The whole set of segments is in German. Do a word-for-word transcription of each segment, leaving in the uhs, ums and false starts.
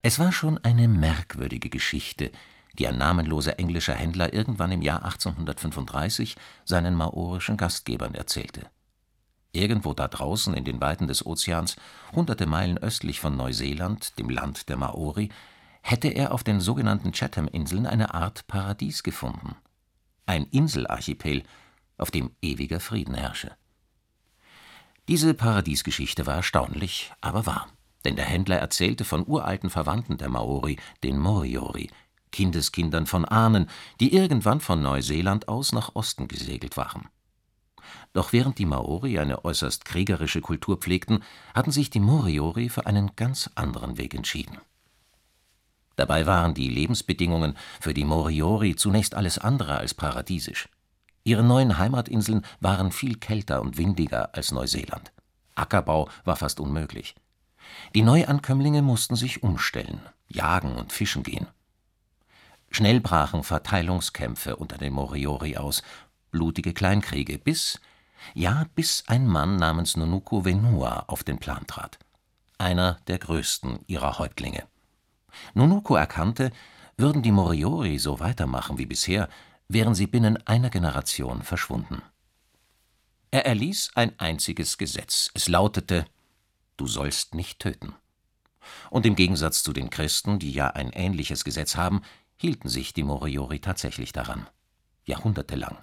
Es war schon eine merkwürdige Geschichte, die ein namenloser englischer Händler irgendwann im Jahr achtzehnhundertfünfunddreißig seinen maorischen Gastgebern erzählte. Irgendwo da draußen in den Weiten des Ozeans, hunderte Meilen östlich von Neuseeland, dem Land der Maori, hätte er auf den sogenannten Chatham-Inseln eine Art Paradies gefunden. Ein Inselarchipel, auf dem ewiger Frieden herrsche. Diese Paradiesgeschichte war erstaunlich, aber wahr. Denn der Händler erzählte von uralten Verwandten der Maori, den Moriori, Kindeskindern von Ahnen, die irgendwann von Neuseeland aus nach Osten gesegelt waren. Doch während die Maori eine äußerst kriegerische Kultur pflegten, hatten sich die Moriori für einen ganz anderen Weg entschieden. Dabei waren die Lebensbedingungen für die Moriori zunächst alles andere als paradiesisch. Ihre neuen Heimatinseln waren viel kälter und windiger als Neuseeland. Ackerbau war fast unmöglich. Die Neuankömmlinge mussten sich umstellen, jagen und fischen gehen. Schnell brachen Verteilungskämpfe unter den Moriori aus, blutige Kleinkriege, bis, ja, bis ein Mann namens Nunuku Wenua auf den Plan trat. Einer der größten ihrer Häuptlinge. Nunuku erkannte, würden die Moriori so weitermachen wie bisher, wären sie binnen einer Generation verschwunden. Er erließ ein einziges Gesetz. Es lautete: Du sollst nicht töten. Und im Gegensatz zu den Christen, die ja ein ähnliches Gesetz haben, hielten sich die Moriori tatsächlich daran. Jahrhundertelang.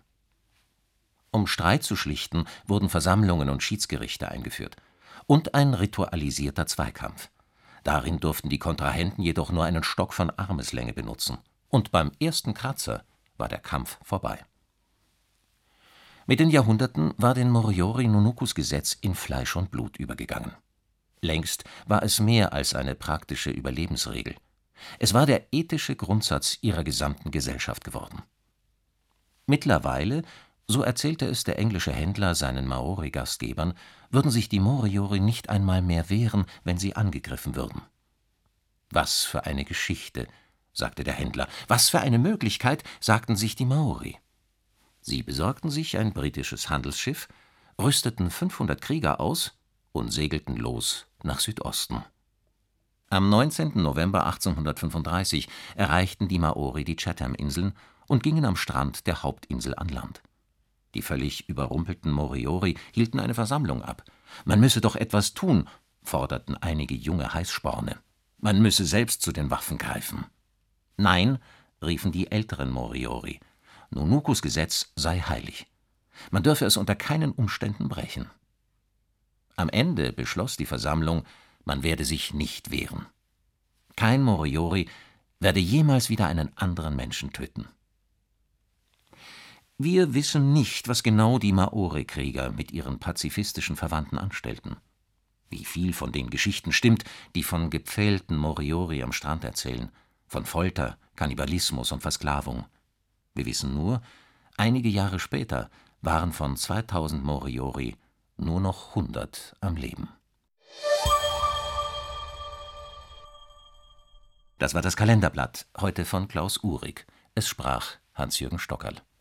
Um Streit zu schlichten, wurden Versammlungen und Schiedsgerichte eingeführt. Und ein ritualisierter Zweikampf. Darin durften die Kontrahenten jedoch nur einen Stock von Armeslänge benutzen. Und beim ersten Kratzer war der Kampf vorbei. Mit den Jahrhunderten war den Moriori Nunukus Gesetz in Fleisch und Blut übergegangen. Längst war es mehr als eine praktische Überlebensregel. Es war der ethische Grundsatz ihrer gesamten Gesellschaft geworden. Mittlerweile, so erzählte es der englische Händler seinen Maori-Gastgebern, würden sich die Moriori nicht einmal mehr wehren, wenn sie angegriffen würden. Was für eine Geschichte, sagte der Händler. Was für eine Möglichkeit, sagten sich die Maori. Sie besorgten sich ein britisches Handelsschiff, rüsteten fünfhundert Krieger aus und segelten los nach Südosten. Am neunzehnten November achtzehnhundertfünfunddreißig erreichten die Maori die Chatham-Inseln und gingen am Strand der Hauptinsel an Land. Die völlig überrumpelten Moriori hielten eine Versammlung ab. Man müsse doch etwas tun, forderten einige junge Heißsporne. Man müsse selbst zu den Waffen greifen. Nein, riefen die älteren Moriori, Nunukus Gesetz sei heilig. Man dürfe es unter keinen Umständen brechen. Am Ende beschloss die Versammlung, man werde sich nicht wehren. Kein Moriori werde jemals wieder einen anderen Menschen töten. Wir wissen nicht, was genau die Maori-Krieger mit ihren pazifistischen Verwandten anstellten. Wie viel von den Geschichten stimmt, die von gepfählten Moriori am Strand erzählen, von Folter, Kannibalismus und Versklavung. Wir wissen nur, einige Jahre später waren von zweitausend Moriori nur noch hundert am Leben. Das war das Kalenderblatt, heute von Klaus Uhrig. Es sprach Hans-Jürgen Stockerl.